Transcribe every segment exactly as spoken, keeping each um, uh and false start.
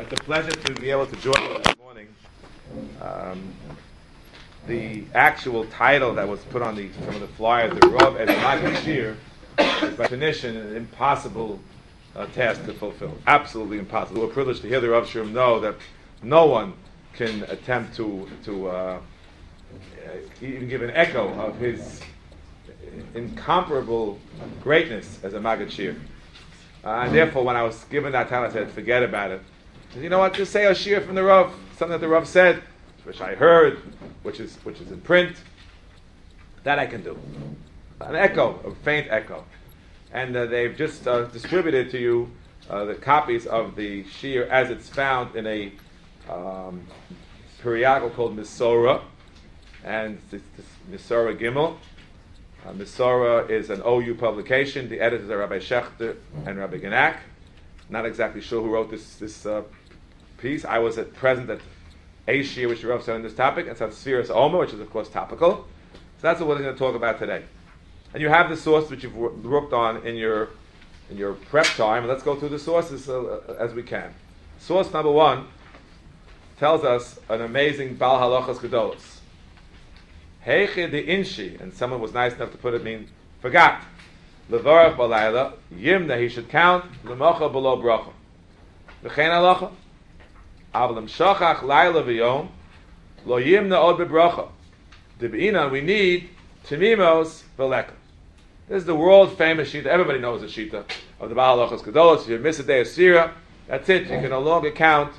It's a pleasure to be able to join you this morning. Um, the actual title that was put on the some of the flyers, the Rav as Maggid Shir, is by definition an impossible uh, task to fulfill. Absolutely impossible. We're privileged to hear the Rav Shurim know that no one can attempt to to uh, even give an echo of his incomparable greatness as a Maggid Shir. Uh, and therefore, when I was given that title, I said, forget about it. I said, you know what? Just say a shir from the Rav, something that the Rav said, which I heard, which is which is in print. That I can do. An echo, a faint echo. And uh, they've just uh, distributed to you uh, the copies of the shir as it's found in a um, periodical called Misora, and it's, it's Misora Gimel. Uh, Misora is an O U publication. The editors are Rabbi Schechter and Rabbi Genack. Not exactly sure who wrote this this uh, piece. I was at present at a shir which the Rav said on this topic. It's on Sfiras Omer, which is of course topical. So that's what we're going to talk about today. And you have the source which you've worked on in your in your prep time. Let's go through the sources uh, as we can. Source number one tells us an amazing Bal Halachas Gedolos. Heiche de inshi, and someone was nice enough to put it mean forgot. Levarach balayla yimna, he should count lemocha below bracha. V'chein halacha avlam shachach layla v'yom lo yimna od bebracha. Debeina, we need timimos v'leka. This is the world famous shita. Everybody knows the shita of the Baal Halachas Gedolos. If you miss a day of Sira, that's it. You can no longer count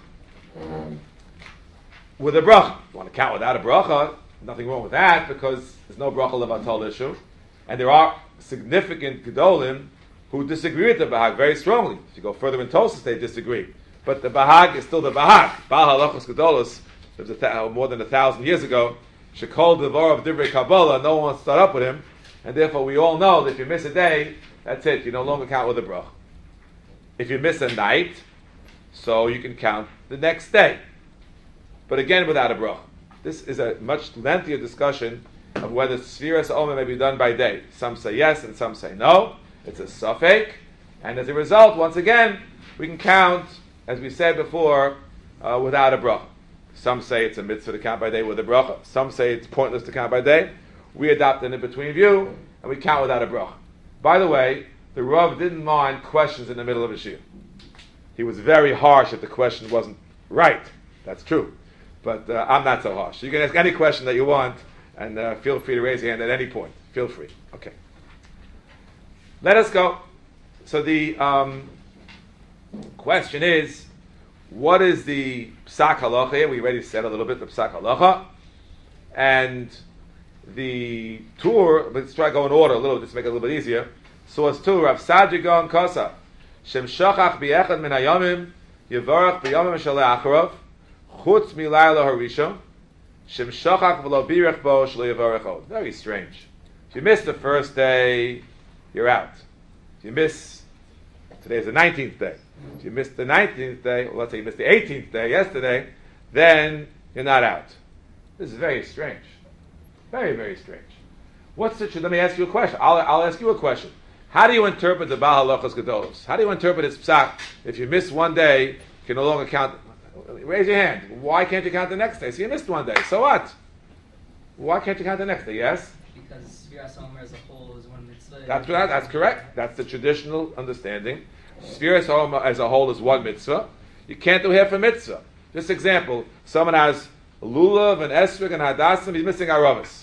with a bracha. You want to count without a bracha? Nothing wrong with that, because there's no bracha levatol issue, and there are significant gedolim who disagree with the Bahag very strongly. If you go further in Tosas, they disagree, but the Bahag is still the Bahag. Baal Halachas Gedolos lived a th- more than a thousand years ago. Shekol devar of divrei Kabbalah. No one wants to start up with him, and therefore we all know that if you miss a day, that's it. You no longer count with a bracha. If you miss a night, so you can count the next day, but again without a bracha. This is a much lengthier discussion of whether Sfiras Omer may be done by day. Some say yes and some say no. It's a suffix. And as a result, once again, we can count, as we said before, uh, without a bracha. Some say it's a mitzvah to count by day with a bracha. Some say it's pointless to count by day. We adopt an in-between view, and we count without a bracha. By the way, the Rav didn't mind questions in the middle of a shir. He was very harsh if the question wasn't right. That's true. But uh, I'm not so harsh. You can ask any question that you want, and uh, feel free to raise your hand at any point. Feel free. Okay. Let us go. So the um, question is, what is the Psak Halacha? We already said a little bit the Psak Halacha. And the tour, let's try to go in order a little, just to make it a little bit easier. Source two, Rav Sadri Gaon Kosa. Shem Shachach B'echad Min Hayomim, Yevarach B'yomim Shalei Acharov, Chutz milayla harishon, shem shachach v'lo birech bo shlo yavarech od. Very strange. If you miss the first day, you're out. If you miss, today's the nineteenth day. If you miss the nineteenth day, or let's say you missed the eighteenth day yesterday, then you're not out. This is very strange. Very, very strange. What's the, let me ask you a question. I'll, I'll ask you a question. How do you interpret the Baal Halachas Gedolos? How do you interpret its psak? If you miss one day, you can no longer count. Raise your hand. Why can't you count the next day? So you missed one day. So what? Why can't you count the next day? Yes? Because Sfiras Omer as a whole is one mitzvah. That's right. That's correct. That's the traditional understanding. Sfiras Omer as a whole is one mitzvah. You can't do half a mitzvah. This example, someone has a lulav, an esrog, and hadassim. He's missing aravas.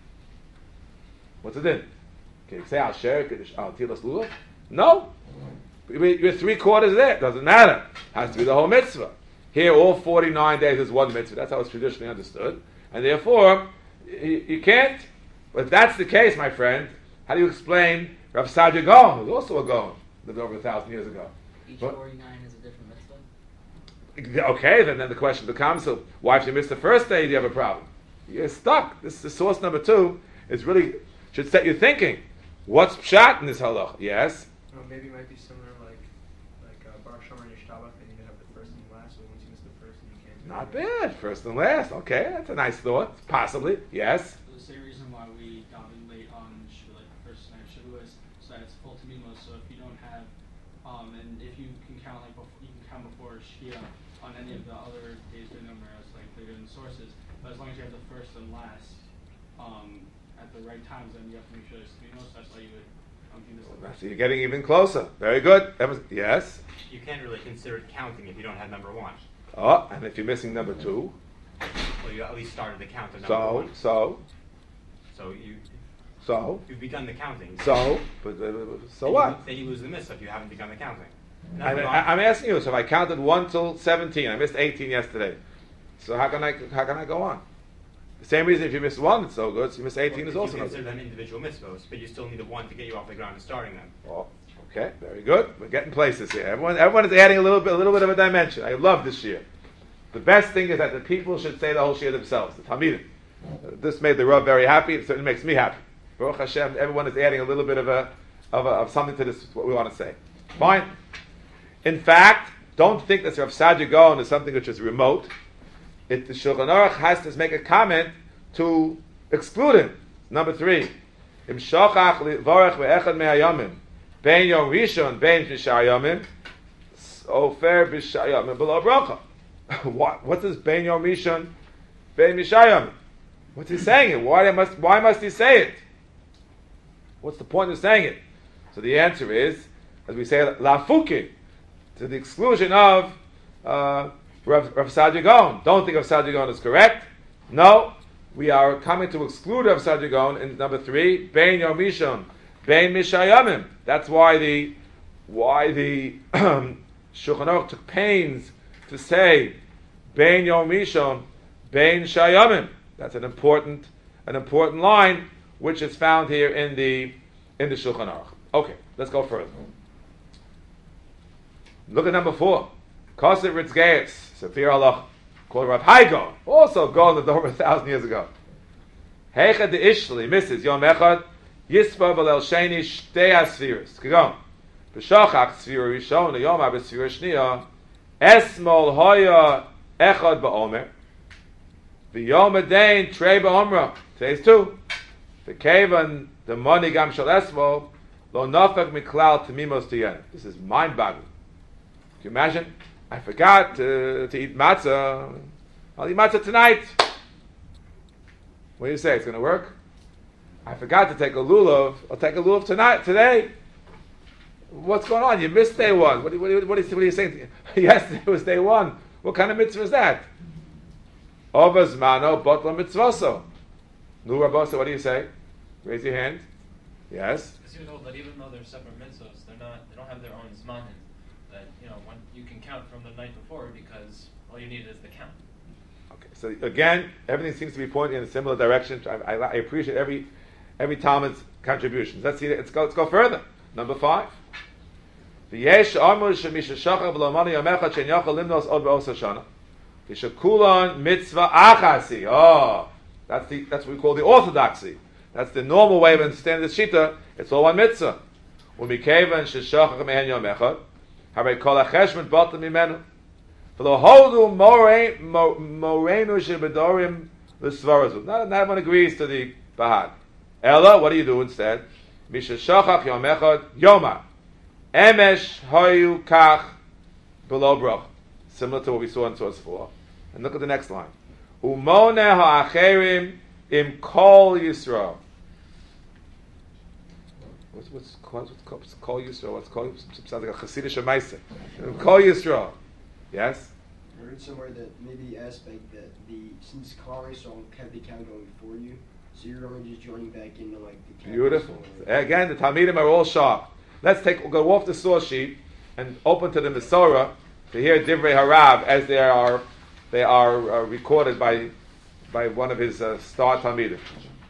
What's it in? Can you say I'll share it? I'll tilas lulav? No. You're three quarters there. Doesn't matter. Has to be the whole mitzvah. Here, all forty-nine days is one mitzvah. That's how it's traditionally understood. And therefore, you, you can't. But if that's the case, my friend, how do you explain Rav Sadri Gaon, who's also a Gaon, lived over a thousand years ago? Each but, forty-nine is a different mitzvah? Okay, then, then the question becomes, so why if you miss the first day, do you have a problem? You're stuck. This is source number two. Is really, should set you thinking. What's pshat in this halach? Yes? Well, maybe it might be similar like like uh, Baruch Shomer and Yishtabach, and you have the first and last, so once you miss the first, then you can't do Not it. bad. First and last. Okay, that's a nice thought. Possibly. Yes? The same reason why we daven late on Shavuot, like the first night of Shavuot, is so that it's full to mimos. So if you don't have, um, and if you can count like before, you can count before Shkia, on any of the other days doing them as like they're in the sources. But as long as you have the first and last um, at the right times, then you have to make sure there's three notes. That's why you would um, do this. So you're getting even closer. Very good. That was, yes. You can't really consider it counting if you don't have number one. Oh, and if you're missing number two, Well, you at least started the count at number so one. so So you so you've begun the counting. so but uh, so Then what? You, then you lose the mitzvah if you haven't begun the counting. I, Number one- I, I'm asking you. So if I counted one till seventeen, I missed eighteen yesterday. So how can I how can I go on? The same reason if you miss one, it's so good. So you miss eighteen well, is also you no consider good. them individual mitzvahs, but you still need a one to get you off the ground and starting them. Oh, okay, very good. We're getting places here. Everyone everyone is adding a little bit a little bit of a dimension. I love this year. The best thing is that the people should say the whole shir themselves, the Talmidim. Uh, this made the Rav very happy. It certainly makes me happy. Baruch Hashem, everyone is adding a little bit of a of, a, of something to this, what we want to say. Fine. In fact, don't think that Rav Saadia Gaon is something which is remote. It, the Shulchan Aruch has to make a comment to exclude him. Number three. Im shochach livorech ve'echad me'ayamim bein yom rishon bein b'shar yamim ofer b'shar yamim below bracha. What, what's this bein yom rishon bein b'shar yamim? What's he saying it? Why must why must he say it? What's the point of saying it? So the answer is, as we say, lafuki, to the exclusion of uh, Rav, Rav Saadia Gaon. Don't think Rav Saadia Gaon is correct. No, we are coming to exclude Rav Saadia Gaon in number three, bein yom rishon bein mishayamim. That's why the why the Shulchan Aruch took pains to say bein yom rishon bein shayamim. That's an important an important line which is found here in the in the Shulchan Aruch. Okay, let's go further. Look at number four. Kosev Ritzgeis, Sefir Allah, called Rav Haigo, also gone over a thousand years ago. Heicha de Ishli, Missus Yom Echad, Yispa Balel Sheni Shtei Asfiris. Kigon. B'shachach Sfira Rishon, Yom Ha B'Sfira Shniya, Esmol Hoya Echad Ba'omer, V'Yom Adain Trei Ba'omra. Today's two. The Kavan, the money Gam Shal Esmol, Lo Nafak Miklal Tamimos Tiyen. This is mind-boggling. Can you imagine? I forgot to, to eat matzah. I'll eat matzah tonight. What do you say? It's going to work? I forgot to take a lulav. I'll take a lulav tonight, today. What's going on? You missed day one. What, what, what, what, are, you, what are you saying? Yesterday was day one. What kind of mitzvah is that? Ovaz mano botla mitzvaso. Nu rabosa, what do you say? Raise your hand. Yes? Because you know that even though they're separate mitzvahs, they're not. They don't have their own zmanim. That you know, when you can count from the night before because all you need is the count. Okay. So again, everything seems to be pointing in a similar direction. I, I, I appreciate every every Talmud's contributions. Let's see. Let's go. Let's go further. Number five. V'yesh amur shemisha shachar v'lomani yomechad she'n yochel limnos od ba'os hashana. V'shakulon mitzvah achasi. Oh, that's the that's what we call the orthodoxy. That's the normal way of understanding the shita. It's all one mitzvah. U'mikevan sheshachar mehen yomechad. Haray kol hacheshmet batel mimenu. V'lo hodu morenu shebedorim l'svarazu. Not not everyone agrees to the bahad. Ella, what do you do instead? Misha shachach yom echad yoma. Emesh hoyu kach below brach. Similar to what we saw in source four. And look at the next line. Umone ha'acherim im kol Yisrael. What's what's called what's kol Yisrael? What's called? Sounds like a Hasidic Shemaisa. Im kol Yisrael. Yes. I heard somewhere that maybe the aspect that the since Kol Yisrael have the count going for you, so you're only just joining back into like the count. Beautiful. Again, the Talmidim are all sharp. Let's take we'll go off the source sheet and open to the Masorah to hear Divrei Harav as they are they are uh, recorded by by one of his uh, star Talmidim.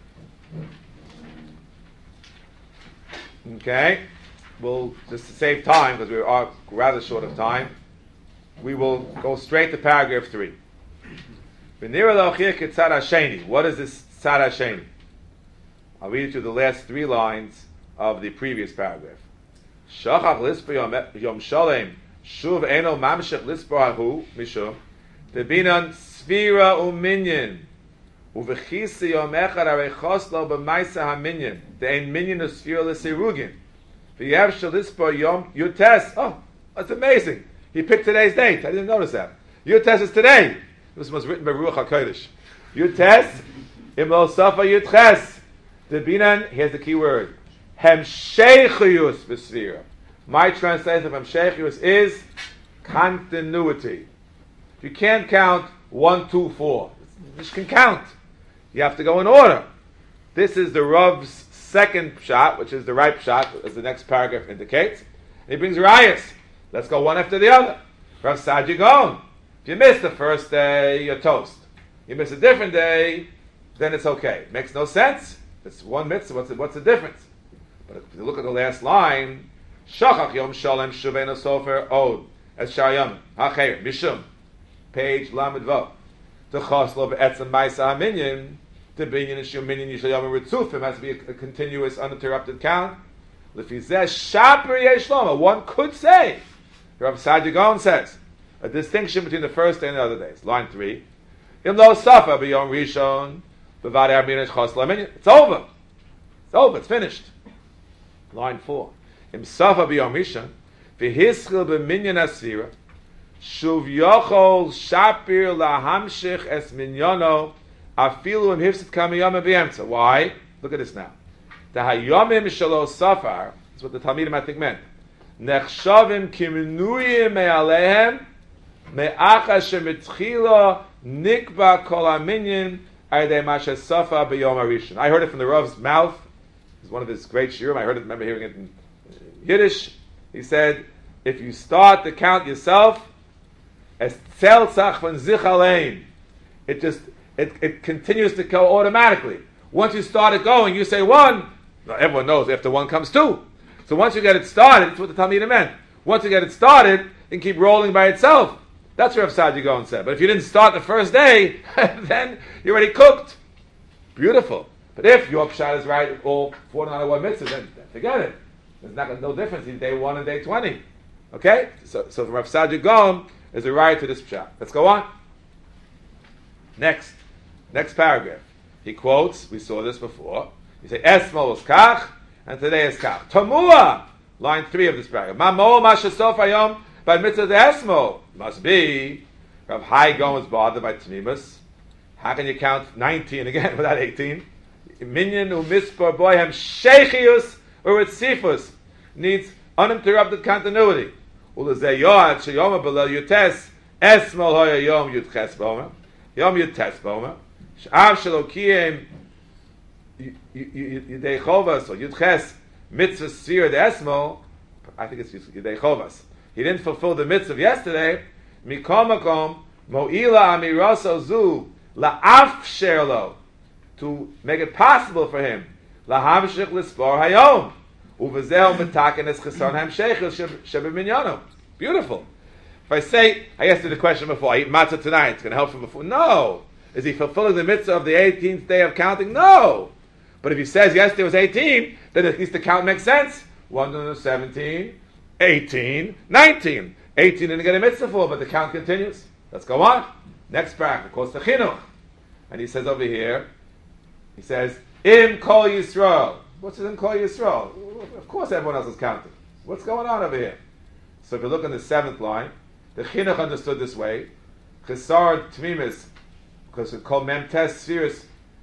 Okay, we'll just to save time because we are rather short of time. We will go straight to paragraph three. What is this tzad hasheni? I'll read it to the last three lines of the previous paragraph. Shachach lispa yom shalem shuv eno mamshech lispa hahu mishum tebinan sfira uminyan uvechisi yom echad arei choslo b'maisa haminyan de'en minyan usfira l'sirugin v'yev shel lispa yom yutes. Oh, that's amazing. He picked today's date. I didn't notice that. Yud Tes is today. This was written by Ruach HaKodesh. Yud Tes, Im Lo Safa Yud Ches. The Binan, here's the key word. Hemsheichiyus v'svira. My translation of Hemsheichiyus is continuity. You can't count one, two, four. You just can count. You have to go in order. This is the Rav's second shot, which is the right shot, as the next paragraph indicates. And he brings rayas. Let's go one after the other. Rav Saadia Gaon. If you miss the first day, you're toast. You miss a different day, then it's okay. It makes no sense. It's one mitzvah. What's the, what's the difference? But if you look at the last line, Shachach Yom Shalem Shuvena Sofer Od as Shayam Hacher Mishum, page Lamed Vav. The Choslo Be'etzem Ma'isa Haminyan, the Binyan Yishum Minyan Yishayam Ritzufim has to be a, a continuous, uninterrupted count. Lefizeh Shaper Yesh Loma. One could say, Rav Saadia Gaon says, a distinction between the first day and the other days. Line three, Im Lo Safa B'Yom Rishon B'Vad Armin Choslo Minyan. It's over. It's over. It's finished. Line four. Im Safa B'Yom Rishon V'Hischil B'Minyan Asvira Shuv Yochol Shapir Lahamshich Es Minyono Afilu Im Hifsit Kamiyam B'Yemtza. Why? Look at this now. The Hayomim Shalo Safar is what the Talmidim I think meant. Nechshavim Kiminuyim Me'alehem Me'acha Shemitchila Nikba Kol HaMinyan Aydei Masha Safa B'Yom HaRishon. I heard it from the Rav's mouth. It's one of his great shiurim. I heard it, remember hearing it in Yiddish. He said, if you start to count yourself, as Tzeltzach von Zich Alein, it just, it, it continues to go automatically. Once you start it going, you say one, well, everyone knows after one comes two. So once you get it started, that's what the Talmidim meant. Once you get it started, it can keep rolling by itself. That's what Rav Saadia Gaon said. But if you didn't start the first day, then you're already cooked. Beautiful. But if your pshat is right, all forty-nine oh one mitzvahs, then, then forget it. There's not no difference in day one and day twenty. Okay? So, so Rav Saadia Gaon is a right to this pshat. Let's go on. Next. Next paragraph. He quotes, we saw this before. He says, Esmo is kach, and today is kach. Tomua! Line three of this paragraph. Mamo mashasof hayom by mitzvah de Esmo. Must be, Rav Hai Gaon is bothered by tmimus. How can you count nineteen again without eighteen? Minyan umispar boyhem sheichius or ritzifus needs uninterrupted continuity. Ulazeh yoad sheyoma below yutes esmol hoya yom yutches bomer yom yutes bomer shav shalokiyem yidei chovas or yutches mitzvah sfira de esmol. I think it's yidei chovas. He didn't fulfill the mitzvah of yesterday. Mikom makom mo'ila amiraso zu la'af sherlo, to make it possible for him lahamshich l'spor hayom uvezel metaken es cheson hamsheichel shebeminyano. Beautiful. If I say, I asked you the question before, I eat matzah tonight, it's going to help him before. No. Is he fulfilling the mitzvah of the eighteenth day of counting? No. But if he says yesterday was eighteen, then at least the count makes sense. one, seventeen, eighteen, nineteen. eighteen didn't get a mitzvah for, but the count continues. Let's go on. Next paragraph, quotes the chinuch. And he says over here, he says, Im Kol Yisrael. What's Im Kol Yisrael? Of course everyone else is counting. What's going on over here? So if you look in the seventh line, the chinuch understood this way. Chesar Tmimis, because it's called Memtes Spheres,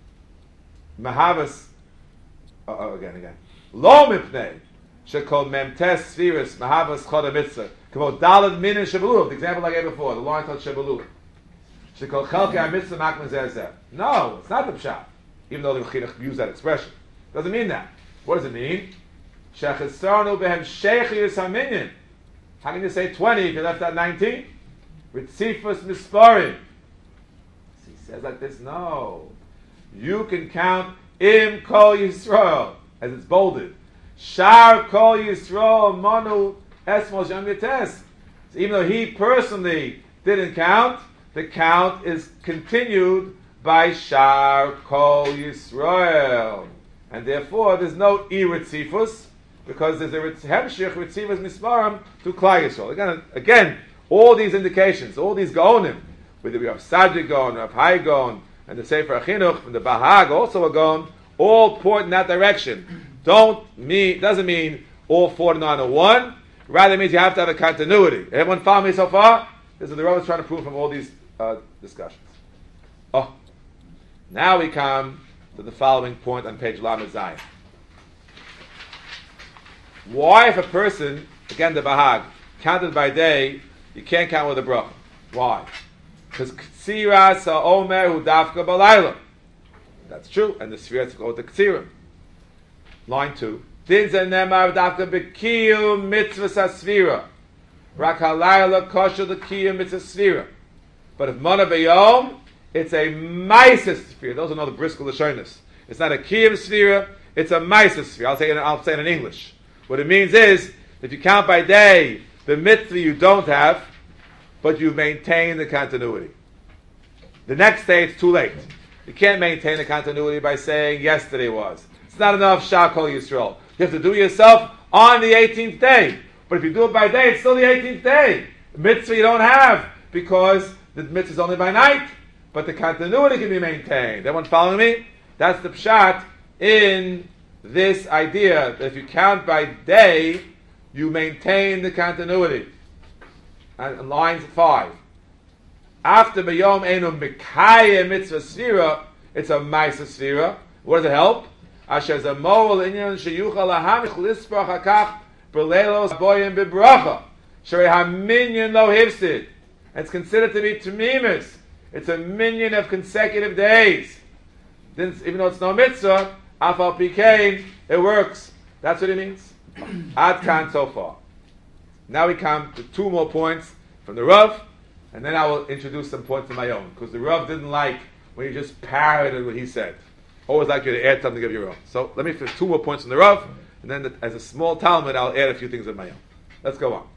Mahavas, oh, oh, again, again. Lo Mipnei, Shekol Memtes Spheres, Mahavas Choda Mitzvah. Kamo Dalad Min and Shabalu, the example I gave before, the line called Shabalu. Shekol Chalkei HaMitzvah Makman Zeh. No, it's not the pshat. Even though the chinuch used that expression. Doesn't mean that. What does it mean? Shechesarnu behem sheichius haminyan. How can you say twenty if you left out nineteen? Ritzifus misparim. He says like this, no. You can count Im Kol Yisrael, as it's bolded. Shar Kol Yisrael Manu Esmos Yom Yates. So even though he personally didn't count, the count is continued by Shar Kol Yisrael. And therefore there's no Iritzifus, because there's a Hemshich Ritzifus Mismarim to Klal Yisrael. Again, again, all these indications, all these Gaonim, whether we have Saadia Gaon, Rav Hai Gaon, and the Sefer HaChinuch, and the Bahag, also a Gaon, all point in that direction. Don't mean, doesn't mean all forty-nine are one, rather it means you have to have a continuity. Everyone follow me so far? This is the Rav is trying to prove from all these uh, discussions. Oh, now we come to the following point on page Lamed Zayin. Why, if a person, again the Bahag, counted by day, you can't count with a bracha? Why? Because Ktsira Sa'omer Hu Dafka Balayla. That's true, and the Sfira to go with the Ktsira. Line two. Din Ze Nemar Dafka B'Kiyum Mitzvah Sasfira. Rak HaLayla Kosher L'Kiyum Mitzvah Sfira. But if Mana B'Yom, it's a Maisa Sfira. Those are not the Briskel Lashonis. It's not a Kiyum Sfira, it's a Maisa Sfira. I'll say it, I'll say it in English. What it means is, if you count by day, the mitzvah you don't have, but you maintain the continuity. The next day, it's too late. You can't maintain the continuity by saying yesterday was. It's not enough Shah Kol Yisrael. You have to do it yourself on the eighteenth day. But if you do it by day, it's still the eighteenth day. The mitzvah you don't have, because the mitzvah is only by night, but the continuity can be maintained. Everyone following me? That's the pshat in this idea that if you count by day, you maintain the continuity. And, and lines five. After B'yom Enum B'kaya Mitzvah Sfira, it's a Maisa Sfira. What does it help? Asher Zamol Inyan Sheyuchal Lahamich Lisprach Hakach B'leilos Boyim B'bracha Sherei HaMinyan Lo Hifsid. It's considered to be Tamimis. It's a minion of consecutive days. Then, even though it's no mitzvah, Afal Pikein, it works. That's what it means. Ad Kan so far. Now we come to two more points from the Rav, and then I will introduce some points of my own, because the Rav didn't like when you just parroted what he said. Always like you to add something of your own. So let me finish two more points from the Rav, and then the, as a small Talmud, I'll add a few things of my own. Let's go on.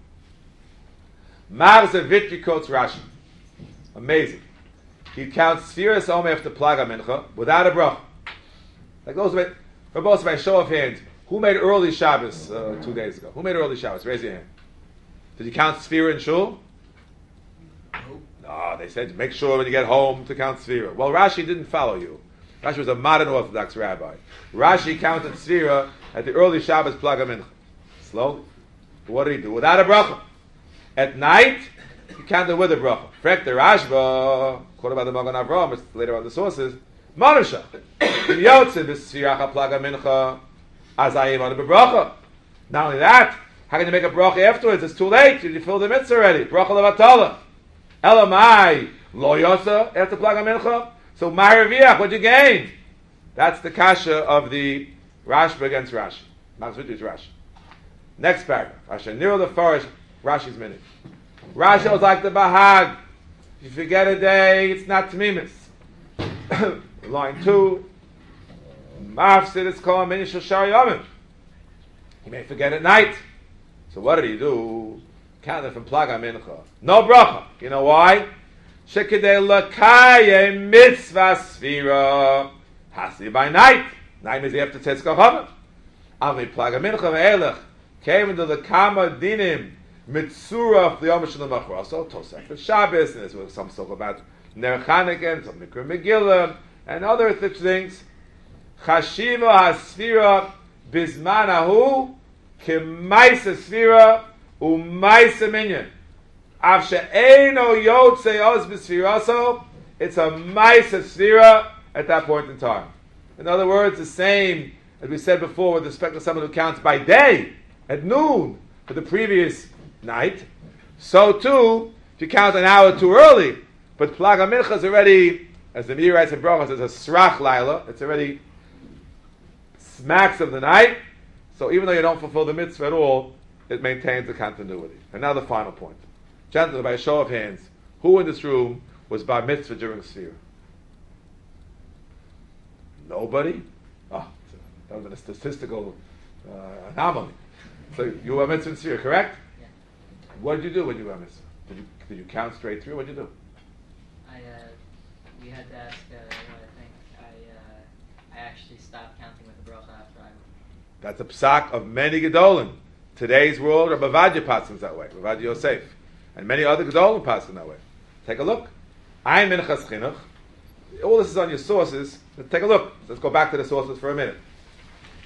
Marza Vitri quotes Rashi. Amazing. He counts Sfiras Omer after Plaga Mincha without a bracha. Like those, for both by show of hands, who made early Shabbos uh, two days ago? Who made early Shabbos? Raise your hand. Did you count Sfira in Shul? Nope. No, they said make sure when you get home to count Sfira. Well, Rashi didn't follow you. Rashi was a modern Orthodox rabbi. Rashi counted Sfira at the early Shabbos Plaga Mincha. Slowly. What did he do? Without a bracha. At night, he counted with a bracha. Frek the Rashba, quoted by the Magen Avraham, it's later on the sources, Manusha. In Yotzin, this Sfiracha Plaga Mincha, Azayim on the bracha. Not only that, how can you make a bracha afterwards? It's too late. You filled the mitzvah already. Bracha levatala. Elamai lo yosa after plaga mincha. So ma'ariviach, what'd you gain? That's the kasha of the Rashba against Rashi. Masvit is Rashi. Next paragraph. Asher niro the farish. Rashi's minute. Rashi was like the Bahag. If you forget a day, it's not tmimis. Line two. Mafsid is called minishal shar yomim. He may forget at night. So what did he do? Counted from Plaga Mincha. No bracha. You know why? Shekidei lakaye mitzvah sfira. Has to be by night. Night means after Tzedkah Chava. Avli Plaga Mincha ve'elech came into the Kama Dinim Mitzura F'liyom Shalom Achra. So Tosef Shabbos, and there's some talk about Ner Chanukah, some Mikra Megillah, and other such things. Chashiva HaSfira Bizman Ahu K'maisa Sfira U'maisa Minyan. Av she'eino yotzei oz b'sfiraso, it's a maisa sfira at that point in time. In other words, the same as we said before with respect to someone who counts by day, at noon, for the previous night. So too, if you count an hour too early, but Plaga Mincha is already, as the Mir writes in Brachos, it's a srach laila, it's already smacks of the night. So even though you don't fulfill the mitzvah at all, it maintains the continuity. And now the final point. Gentlemen, by a show of hands, who in this room was bar mitzvah during Sfira? Nobody? Oh, that was a statistical uh, anomaly. So you were mitzvah in Sfira, correct? Yeah. What did you do when you were mitzvah? Did you, did you count straight through? What did you do? I, uh, we had to ask, uh, what I think, I, uh, I actually stopped counting with the bracha after I... That's a psak of many gedolim. Today's world, Rabbi Vadia passes that way, Rabbi Vadia Yosef. And many other gedolim pass in that way. Take a look. I'm in Minchas Chinuch. All this is on your sources. Let's take a look. Let's go back to the sources for a minute.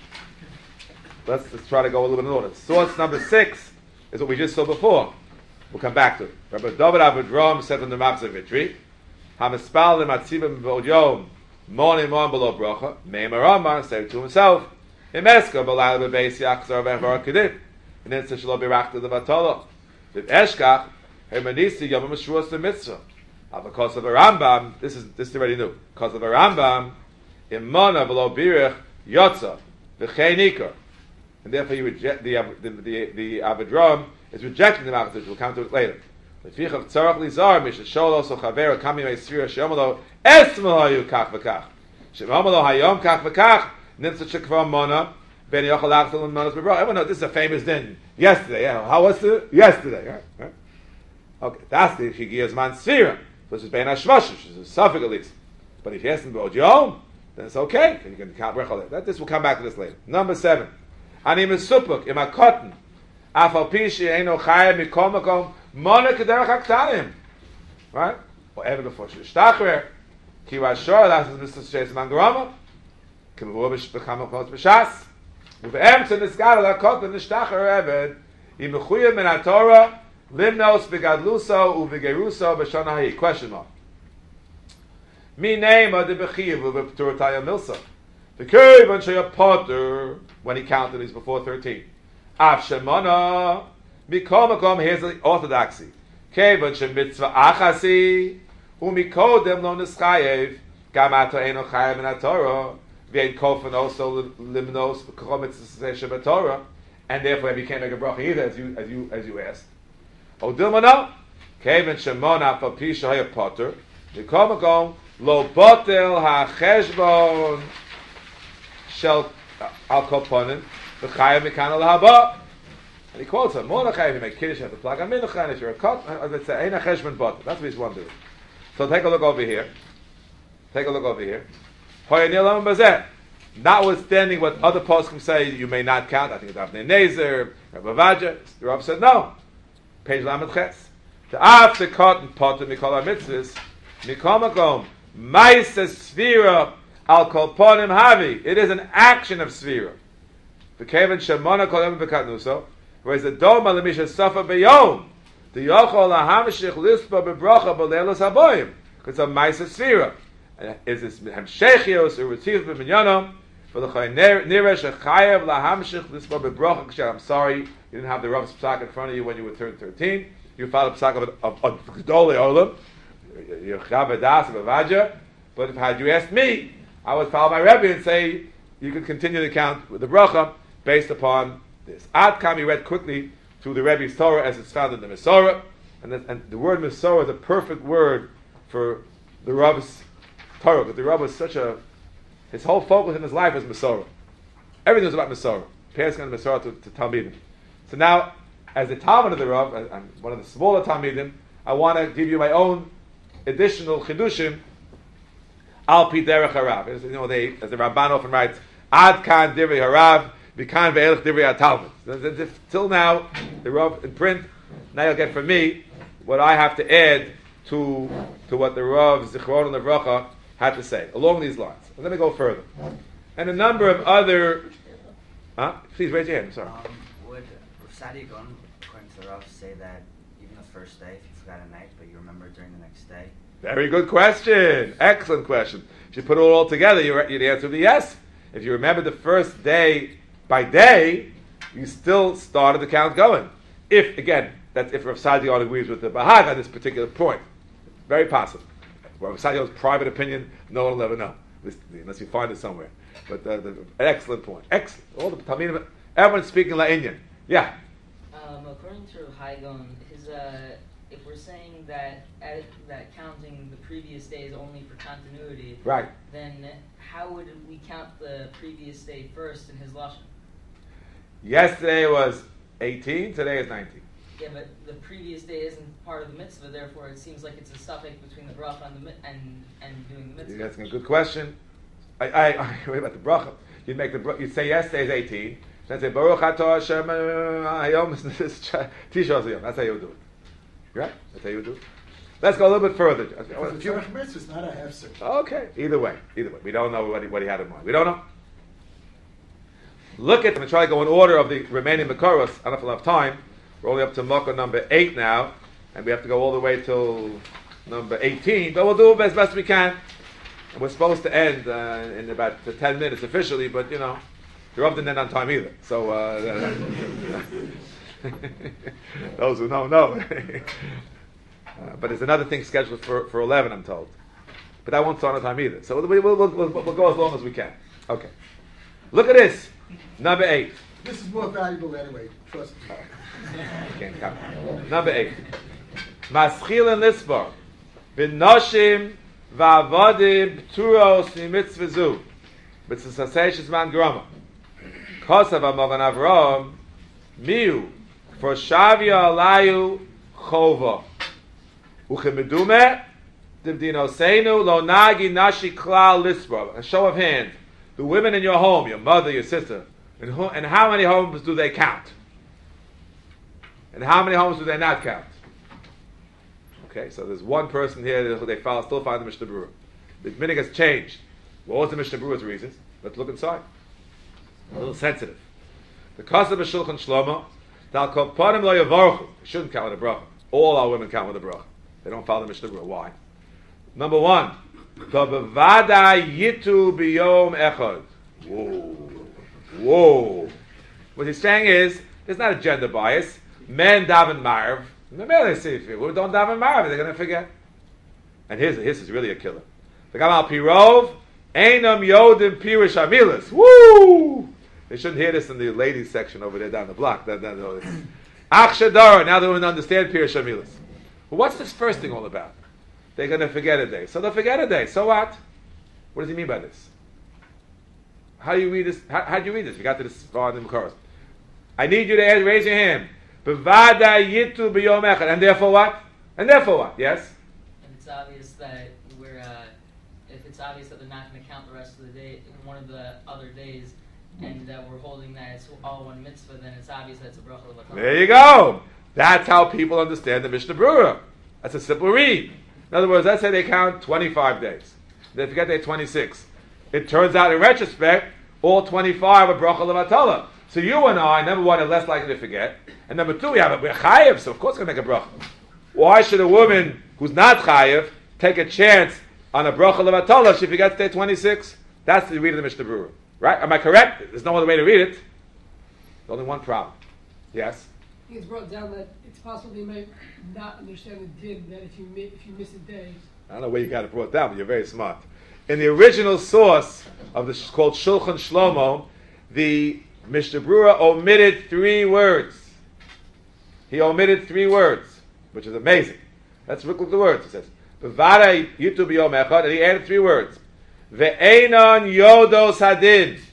Let's, let's try to go a little bit in order. Source number six is what we just saw before. We'll come back to it. Rabbi David Avedrom said in the Machzor Vitri, Hamispal lematzivim v'od yom morning morning below bracha. Meimar Amar said to himself, Imeska b'layla b'beis yachzor v'evar kedif. And then shelo birachta levatolo. If eshkach hemanisi yom mishruas the mitzvah. Because of a Rambam, this is this is already new. Because of a Rambam, imana below birich yotza v'cheinikar. And therefore you reject the the the, the Avedrom is rejecting the Machzor. We'll come to it later. Lefichach tzarach lizar mish sholo so chaver kami meisfira shemalo esmalo kach v'kach shemalo hayom kach v'kach nimtzat shekvar mona ben yochal achzol and monas bebrach. Everyone knows this is a famous din. Yesterday, yeah. How was it? Yesterday, right? right? Okay, that's the Shigiya's man sfira. So this is ben hashvash, which is a suffix at least. But if he has to go yom, then it's okay. You can count brachal. That this will come back to this later. Number seven. Ani mesupuk im akotten afal pishi eino chayim mikom makom mona kederach haktanim. Right? Or ever before shtachrer ki rashor that's Mister Sheis Mangarama kemur b'cham chos b'shas uve'emtz nisgal akotten nishtachrer eved im mechuyim min haTorah limnos begadluso uvegeruso b'shana. Question mark. Mi name of the bechiv uve'pturataya milsa. The Kevan Shaya Potter, when he counted, he's before thirteen. Av Shemana, Mikom Makom, here's the orthodoxy. Kevan Shem Mitzvah Achasi, Umikodem Lo Nischayev, Gamato Eno Chayim in HaTorah, V'en Kofen also Limnos, V'kom Mitzvah Shem Torah, and therefore he can't make a bracha either, as you as you as you asked. O Dilmano, Kevan Shemana Papi Shaya Potter, Mikom Makom Lo Botel HaCheshbon. Shel al koponim v'chayim mikan al haba, and he quotes him. More chayim, you make kiddush, you have to plug a minucha, and if you're a kot, let's say ein cheshbon bot. That's what he's one doing. So take a look over here. Take a look over here. Hoyanil bazeh. Notwithstanding what other poskim say, you may not count. I think it's Avnei Nezer, Rabbi Vaja. The Rav said no. Page lamed ches. The after kot and potter mikol hamitzvos mikol makom ma'aseh sfira. Al kolponim havi. It is an action of svira. The kevan shemona kolim v'katnuso. Whereas the doma lemisha safa beyom. The yochol lahamshich lispa bebracha b'leilos haboyim. It's a ma'aseh svira. Is this hamshechios or retiv b'minyanom? For the chay niresh chayev lahamshich lispa bebracha. I'm sorry, you didn't have the Rav's psak in front of you when you were turned thirteen. You followed psak of of of Gedolei Olam. You're chavadas of Avaja. But if had you asked me, I would follow my Rebbe and say you could continue the count with the bracha based upon this. Ad Kam, he read quickly through the Rebbe's Torah as it's found in the Mesorah, and the, and the word Mesorah is a perfect word for the Rebbe's Torah, because the Rebbe is such a, his whole focus in his life is Mesorah. Everything is about Mesorah. Passing on the Mesorah to, to Talmidim. So now, as the Talmud of the Rebbe, I'm one of the smaller Talmidim, I want to give you my own additional chidushim. Al pi derech harav. As you know, they, as the Ramban often writes, Ad kan divrei harav, v'kan ve'elch divrei haTalmud. Till now, the Rav in print. Now you'll get from me what I have to add to to what the Rav Zichron Levracha had to say along these lines. And let me go further. And a number of other. Huh? Please raise your hand. I'm sorry. Um, would Sadi Gon, according to the Rav, say that even the first day, if you forgot a night, but you remember during the next day? Very good question. Excellent question. If you put it all together, you'd answer the yes. If you remember the first day by day, you still started the count going. If, again, that's if Rav Sadion agrees with the Bahag on this particular point. Very possible. Rav Sadion's private opinion, no one will ever know, unless you find it somewhere. But uh, the, an excellent point. Excellent. All the Talmidim, everyone's speaking La'inyan. Yeah. Um, according to Haigon, his uh, if we're saying that at, that counting the previous day is only for continuity, right? Then how would we count the previous day first in his lashon? Yesterday was eighteen. Today is nineteen. Yeah, but the previous day isn't part of the mitzvah. Therefore, it seems like it's a suffix between the bracha and the and and doing the mitzvah. You're asking a good question. I, I, I wait about the bracha. You'd make the you'd say yesterday is eighteen. Then say Baruch Atah Hashem Hayom Tisha Ziyom. That's how you would do it. Right? That's how you would do it. Let's go a little bit further. It's not a hefzer. Okay. Either way. Either way. We don't know what he, what he had in mind. We don't know. Look at them and try to go in order of the remaining Makoros. I don't know if we'll have time. We're only up to Makkah number eight now. and we have to go all the way till number eighteen, but we'll do it as best we can. And we're supposed to end uh, in about ten minutes officially, but you know, the Rav didn't end on time either. So uh, those who know know. uh, but there's another thing scheduled for, for eleven, I'm told. But that won't start on time either. So we'll, we'll, we'll, we'll, we'll go as long as we can. Okay. Look at this. Number eight. This is more valuable anyway, trust me. Can't count. Number eight. Maschil and Lisbar. B'noshim v'avodim p'turos mitzvah zu. Mitzvah saseish man grama. Kosav ha'mogan Avram. Miu. For shavia alayu chova. Uchemedume. Dimdino seinu lo nagi nashi klal Lisbar. A show of hands. The women in your home, your mother, your sister, and, who, and how many homes do they count? And how many homes do they not count? Okay, so there's one person here who they follow, still find the Mishnah Berurah. The minhag has changed. What was the Mishnah Berurah's reasons? Let's look inside. A little sensitive. The Kosav Shulchan Shlomo, Dal Kol Panim Lo Yavorchu. They shouldn't count with a bracha. All our women count with a bracha. They don't follow the Mishnah Berurah. Why? Number one, Bavada Yitu Biyom Echad. Whoa. Whoa. What he's saying is, there's not a gender bias. Men daven marv. The men they say, if women don't daven marv, they're going to forget. And here's, this is really a killer. The Gamal Pirov, Einam Yodim Pirish Amilas. Woo! They shouldn't hear this in the ladies section over there down the block. That, that, that, Achshadara, now they don't understand Pirish Amilas. Well, what's this first thing all about? They're going to forget a day. So they'll forget a day. So what? What does he mean by this? How do you read this? How, how do you read this? We got to this far in the chorus. I need you to add, raise your hand. Bevada yitu b'yom echad. And therefore what? And therefore what? Yes? And it's obvious that we're, uh, if it's obvious that they're not going to count the rest of the day, one of the other days, and that we're holding that it's all one mitzvah, then it's obvious that it's a bracha of a There you go. That's how people understand the Mishnah Berurah. That's a simple read. In other words, let's say they count twenty-five days. They forget they're twenty-six. It turns out, in retrospect, all twenty-five are bracha levatala. So you and I, number one, are less likely to forget. And number two, we have a, we're chayiv, so of course we're going to make a bracha. Why should a woman who's not chayiv take a chance on a bracha levatala if she forgets day twenty-six? That's the read of the Mishnah Berurah. Right? Am I correct? There's no other way to read it. There's only one problem. Yes? I think it's brought down that it's possible they might not understand the din, that if you mi- if you miss a day. I don't know where you got it brought down, but you're very smart. In the original source of the called Shulchan Shlomo, the Mishnah Berurah omitted three words. He omitted three words, which is amazing. Let's look at the words. He says, "Bevada yitu b'yom echad," and he added three words. Ve'enon yodos hadin.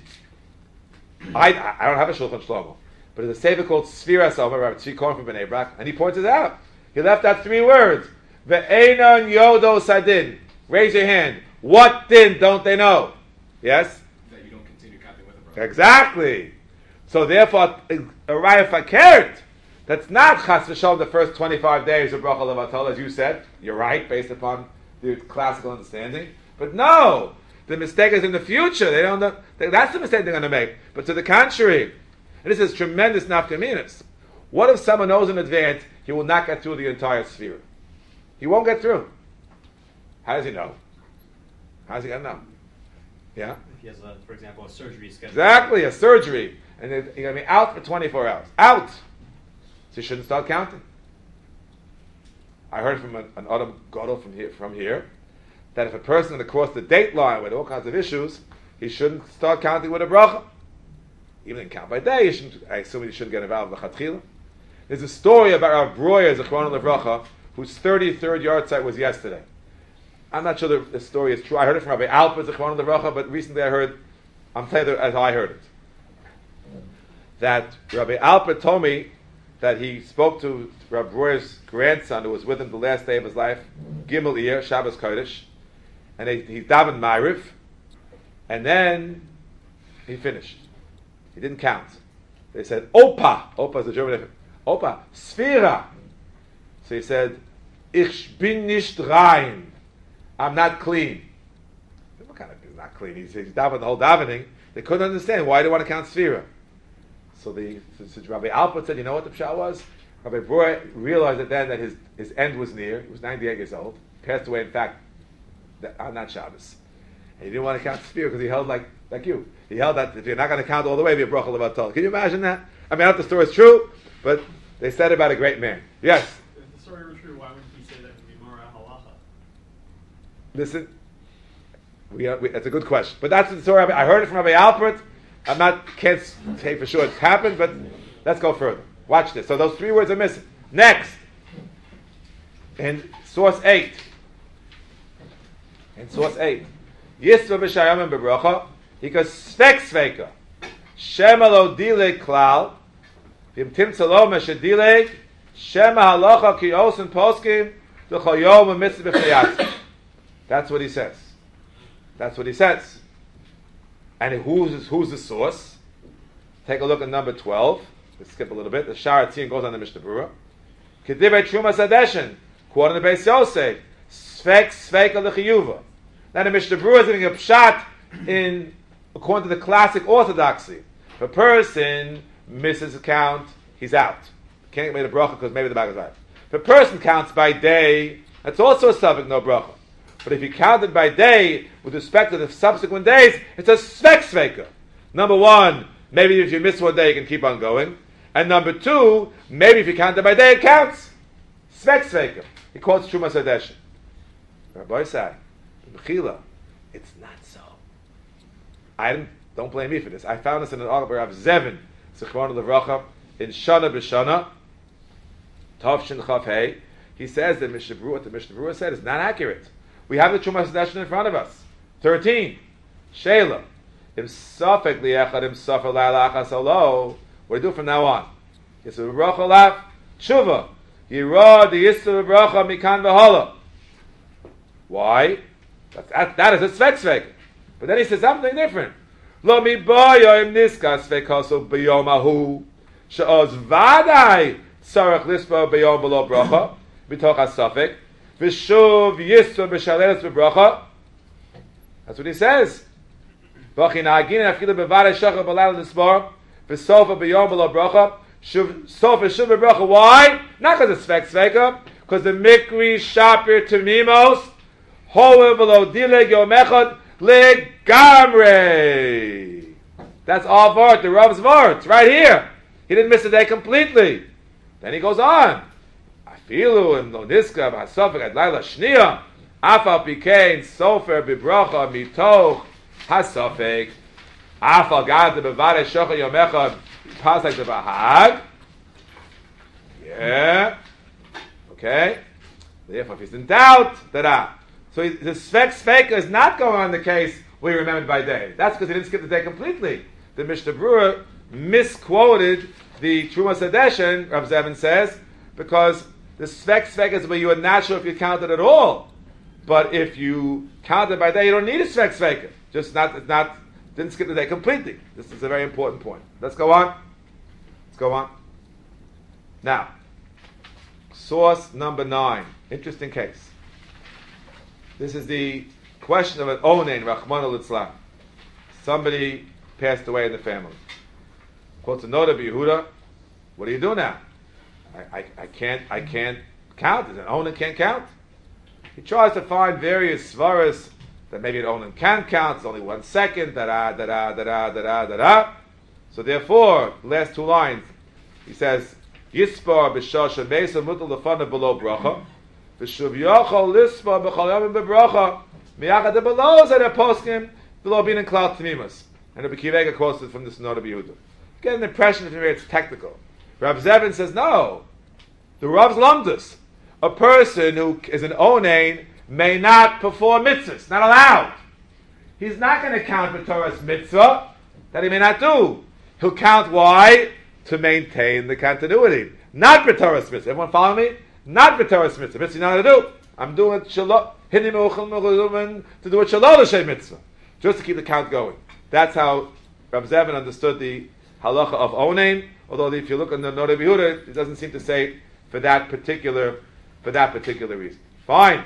I I don't have a Shulchan Shlomo, but there's a sefer called Sfiras Omer, Rabbi Tzvi Cohen from Bnei Brak, and he points it out. He left out three words. Ve'enon yodos hadin. Raise your hand. What din don't they know? Yes? That you don't continue counting with a brother. Exactly. So therefore, a raya fakert, that's not chas v'shalom the first twenty-five days of bracha levatol, as you said. You're right, based upon the classical understanding. But no, the mistake is in the future. They don't know. That's the mistake they're going to make. But to the contrary, and this is tremendous nafkaminas. What if someone knows in advance he will not get through the entire sphere? He won't get through. How does he know? How does he going to know? Yeah? If he has, a, for example, a surgery scheduled. Exactly, a surgery. And you're going to be out for twenty-four hours. Out! So you shouldn't start counting. I heard from an, an other gadol from here, from here that if a person is going to cross the date line with all kinds of issues, he shouldn't start counting with a bracha. Even in count by day, you shouldn't, I assume he shouldn't get involved with chatchila. There's a story about Rav Breuer, Zichrono Livracha, whose thirty-third yard site was yesterday. I'm not sure the, the story is true. I heard it from Rabbi Alper, Zichrono Livracha, but recently I heard, I'm telling you as I heard it, that Rabbi Alper told me that he spoke to Rav Breuer's grandson, who was with him the last day of his life, Gimel Iyar, Shabbos Kodesh, and he, he davened Ma'ariv, and then he finished. He didn't count. They said, Opa! Opa is the German name. Opa, Sphira! So he said, Ich bin nicht rein. I'm not clean. What kind of is not clean? He's, he's davening the whole davening. They couldn't understand why they want to count Sphira. So the so Rabbi Alpert said, you know what the pshat was? Rabbi Brura realized that then that his, his end was near. He was ninety-eight years old. Passed away, in fact, on that Shabbos. And he didn't want to count the spear because he held like like you. He held that if you're not going to count all the way, be a bracha levatol. Can you imagine that? I mean, I don't know if the story is true, but they said about a great man. Yes? If the story were true, why wouldn't he say that in Gemara halacha? Listen, we, we, that's a good question. But that's the story. I heard it from Rabbi Alpert. I'm not, can't say for sure it's happened, but let's go further. Watch this. So those three words are missing. Next. In source eight. In source eight. Yisra b'shayamim b'bracha. He goes, svek sveka. Shema lo dilek klal. V'im timtza lo meshadilek. Shema halacha ki osin poskim. D'chol yom v'mitzvah b'chayat. That's what he says. That's what he says. And who's, who's the source? Take a look at number twelve. Let's skip a little bit. The Sha'ar Tziyun goes on the Mishnah Berurah. Kedivei Truma Sadeshin. Quote in the Beis Yosef. Svek Sveka L'chiyuva. Now the Mishnah Berurah is giving a pshat in, according to the classic orthodoxy. If a person misses a count, he's out. Can't make a bracha because maybe the bag is right. If a person counts by day, that's also a suffix, no bracha. But if he counted by day, with respect to the subsequent days, it's a svek sveka. Number one, maybe if you miss one day, you can keep on going. And number two, maybe if you count it by day, it counts. Svek sveka. He quotes Truma Sadeshin. Rabbi Isai, Mechila, it's not so. I didn't, don't blame me for this. I found this in an article of Zevin, Zichron Levracha, in Shana B'Shana, Tov Shin Chav Hey. He says that Mishnah Berurah, what the Mishnah Berurah said is not accurate. We have the Truma Sadeshin in front of us. thirteen. Sheila. Im Safek Li'echad Im Safek La'ala Achas Alo. What do you do from now on? Yisra B'Bracha Laf. Tshuva. Yirah the Yisra B'Bracha Mikan V'Hala. Why? That, that, that is a Svek Svek. But then he says something different. Lo mi boyo im niska svekaso b'yom ahu. She'oz vadai sarach lispa b'yom b'lo bracha. B'toch ha-safek. V'shuv yisra b'shaleles b'bracha. That's what he says. V'chi na'agin afkila b'vadai shachar b'lala l'smor. V'sofa b'yom b'lo bracha. Sofa shuv b'bracha. Why? Not because it's svek sveka. Because the mikri shapir tamimos. However below dileg yom echad. Legamre. That's all vart, the Rav's vart, right here. He didn't miss a day completely. Then he goes on. Afilu im lo niska v'hasofek ad laila shniya. Afal pikein sofer bibracha mitoch hasofek. Afal gad the bevare shocha yom echad. Pass like the bahag. Yeah. Okay. Therefore, if he's in doubt, da-da. So he, the Svek Sveka is not going on the case where he remembered by day. That's because he didn't skip the day completely. The Mishnah Berurah misquoted the Truma Sadeshin, Rav Zevin says, because the Svek Sveka is where you are not sure if you counted at all. But if you counted by day, you don't need a Svek Sveka. Just not, it's not, didn't skip the day completely. This is a very important point. Let's go on. Let's go on. Now, source number nine. Interesting case. This is the question of an onein, Rachmana litzlan. Somebody passed away in the family. Quotes a note of Yehuda. What do you do now? I, I, I can't I can't count. An onein can't count. He tries to find various svaras that maybe an onein can count. It's only one second. Da da da da da da da da da. So therefore, the last two lines, he says, Yispar b'shasha meisa mutal lefana below bracha. V'shuv yochol lispa b'chol yomim b'bracha miyachad below zed poskim below being in klal tmimus. And Rabbi Kivega quotes it from this note of Yehuda. Get an impression that maybe it's technical. Rav Zevin says no. The Rav's lumdus. A person who is an onein may not perform mitzvahs. Not allowed. He's not going to count for Torah's mitzvah that he may not do. He'll count why? To maintain the continuity. Not for Torah's mitzvah. Everyone follow me? Not b'Torah's mitzvah. Mitzvah you know how to do. I'm doing it shalom. To do it shalom l'shem mitzvah. Just to keep the count going. That's how Rav Zevin understood the halacha of onein. Although if you look on the Noda B'Yehuda, it doesn't seem to say for that particular for that particular reason. Fine.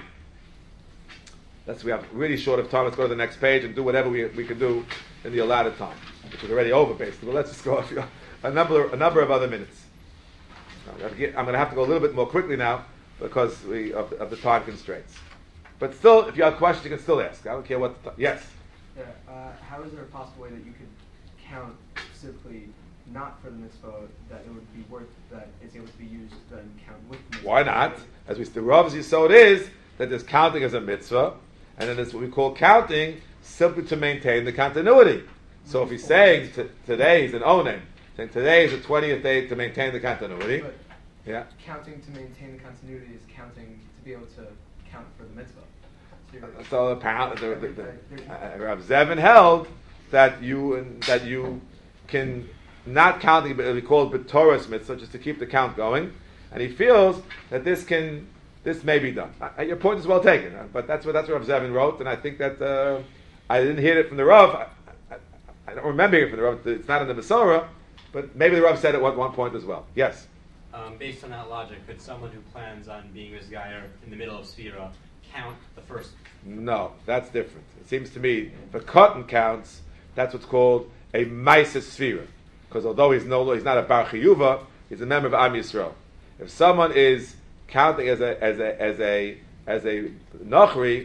Let's we have really short of time. Let's go to the next page and do whatever we we can do in the allotted time, which is already over basically. But let's just go a, few, a number a number of other minutes. I'm going to get, I'm going to have to go a little bit more quickly now because we, of, the, of the time constraints. But still, if you have questions, you can still ask. I don't care what. The t- yes. Yeah. Uh, how is there a possible way that you could count specifically not for the mitzvah that it would be worth that it's able to be used then count with the mitzvah? Why not? As we the Rav's Yisod is that there's counting as a mitzvah, and then there's what we call counting simply to maintain the continuity. So if he's saying t- today is an onen, saying today is the twentieth day to maintain the continuity. But yeah. Counting to maintain the continuity is counting to be able to count for the mitzvah. So, you're, so apparently, the, the, the, uh, Rav Zevin held that you that you can not counting, but we call it b'toras mitzvah, just to keep the count going. And he feels that this can this may be done. Uh, your point is well taken, uh, but that's what that's what Rav Zevin wrote, and I think that uh, I didn't hear it from the Rav. I, I, I don't remember hearing it from the Rav. It's not in the Masorah, but maybe the Rav said it at one point as well. Yes. Um, based on that logic, could someone who plans on being this guy in the middle of Sphira count the first? No, that's different. It seems to me if a cotton counts, that's what's called a Maisa Sphira. Because although he's no, he's not a Bar Chiyuva, he's a member of Am Yisrael. If someone is counting as a as a as a as a Nachri,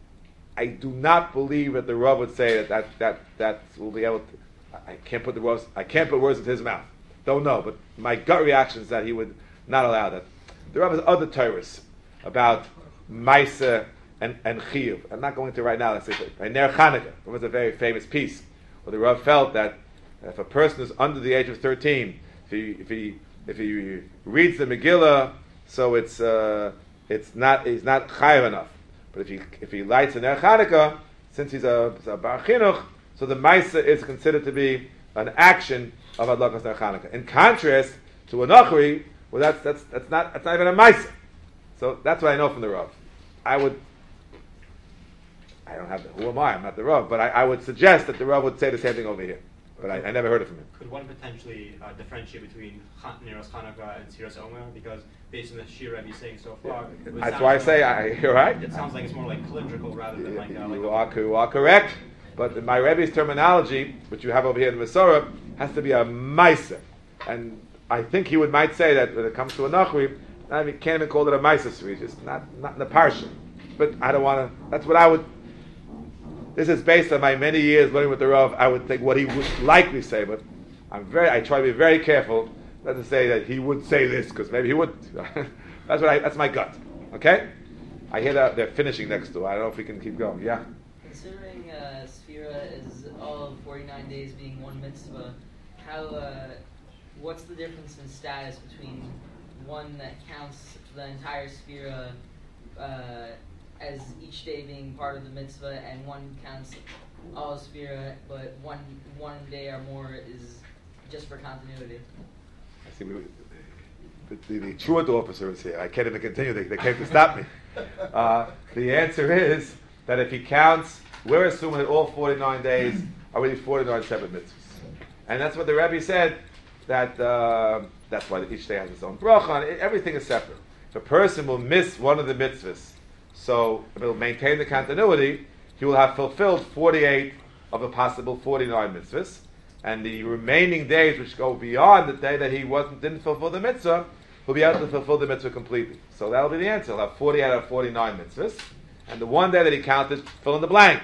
I do not believe that the Rav would say that that that, that will be able to. I can't put the words. I can't put words into his mouth. Don't know, but my gut reaction is that he would not allow that. The Rav has other Torahs about Maisa and and Chiyuv. I'm not going to right now. Let's say by Ner Chanukah. It was a very famous piece where the Rav felt that if a person is under the age of thirteen, if he if he if he reads the Megillah, so it's uh, it's not he's not chayav enough. But if he if he lights a Ner Chanukah, since he's a, a Bar Chinuch, so the Maisa is considered to be an action of Adlakas Ner Chanukah. In contrast to a Nachri, well, that's that's that's not that's not even a Maisa. So that's what I know from the Rav. I would. I don't have the, who am I? I'm not the Rav, but I, I would suggest that the Rav would say the same thing over here. But I, I never heard it from him. Could one potentially uh, differentiate between Neros Chanukah and Siras Omer? Because based on the Shir Rebbe saying so far, yeah. That's why I say I, you're right. It sounds like it's more like calendrical rather than like. Uh, you, like are, you are correct, but in my Rebbe's terminology, which you have over here in the Masorah, has to be a Maisa, and I think he would might say that when it comes to a Nachri, I mean, can't even call it a Maisa, so just not not in the parsha. But I don't want to. That's what I would. This is based on my many years learning with the Rav. I would think what he would likely say, but I'm very. I try to be very careful not to say that he would say this because maybe he wouldn't. That's what I. That's my gut. Okay. I hear that they're finishing next door. I don't know if we can keep going. Yeah. Considering uh, Sphira is all of forty-nine days being one mitzvah, how uh, what's the difference in status between one that counts the entire Sphira uh, as each day being part of the mitzvah, and one counts all Sphira, but one one day or more is just for continuity? I see. We, the, the, the truant officer is here. I can't even continue. They, they came to stop me. Uh, the answer is that if he counts, we're assuming that all forty-nine days are really forty-nine separate mitzvahs, and that's what the Rebbe said. That uh, that's why each day has its own bracha. And everything is separate. If a person will miss one of the mitzvahs, so if it will maintain the continuity, he will have fulfilled forty-eight of a possible forty-nine mitzvahs, and the remaining days which go beyond the day that he wasn't didn't fulfill the mitzvah, will be able to fulfill the mitzvah completely. So that'll be the answer. He'll have forty out of forty-nine mitzvahs, and the one day that he counted, fill in the blank,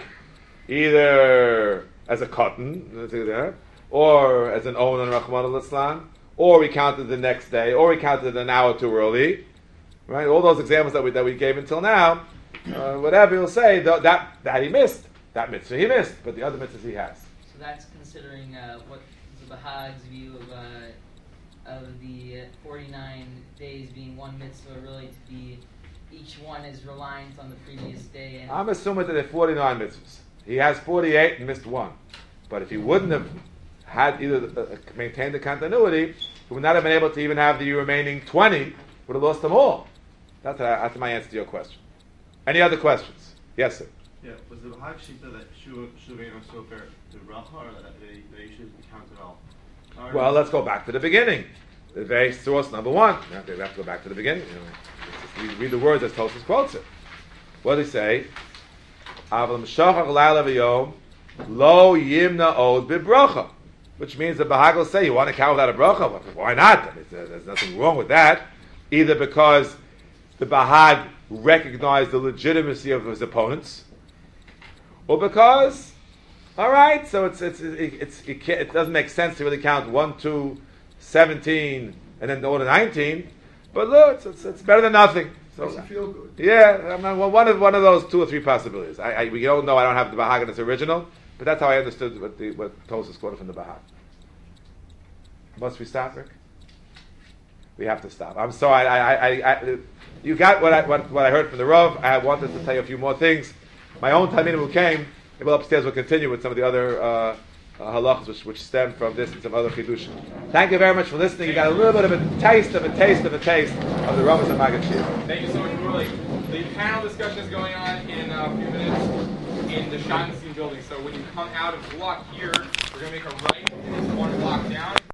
either as a cotton, or as an onan Rahman al-Islam, or he counted the next day, or he counted an hour too early. Right, all those examples that we that we gave until now, uh, whatever he'll say, th- that that he missed, that mitzvah he missed, but the other mitzvahs he has. So that's considering uh, what the Bahag's view of uh, of the forty-nine days being one mitzvah, really to be each one is reliant on the previous day. And I'm assuming that there are forty-nine mitzvahs. He has forty-eight and missed one, but if he wouldn't have had either uh, maintained the continuity, he would not have been able to even have the remaining twenty. Would have lost them all. That's, a, that's my answer to your question. Any other questions? Yes, sir. Yeah, was the Bahag Shita that Shuvay and Sofer the Bracha, or that they, they should count it all? Or well, let's go back to the beginning. The very source number one. We have to go back to the beginning. You know, read, read the words as Tosfos quotes it. What do they say? Aval Meshachach Laila V'Yom Lo Yimna Od B'Bracha. which means the Bahag will say, you want to count without a bracha? Why not? There's nothing wrong with that. Either because the Bahag recognized the legitimacy of his opponents, or because, all right, so it's it's it, it's it, can't, it doesn't make sense to really count one, two, seventeen, and then the order nineteen. But look, it's, it's, it's better than nothing. So, Makes you feel good. Yeah, I mean, well, one of one of those two or three possibilities. I, I we don't know. I don't have the Bahag in its original, but that's how I understood what the what Tosfos quoted from the Bahag. Must we stop, Rick? We have to stop. I'm sorry. I, I, I, I you got what I what, what I heard from the Rav. I wanted to tell you a few more things. My own Talmidim who came, maybe upstairs we'll continue with some of the other uh, uh, halachas which, which stem from this and some other chidushim. Thank you very much for listening. You got a little bit of a taste of a taste of a taste of the Rambam and Maggid Shir. Thank you so much, Willie. The panel discussion is going on in a few minutes in the Schottenstein building. So when you come out of block here, we're going to make a right, and it's one block down.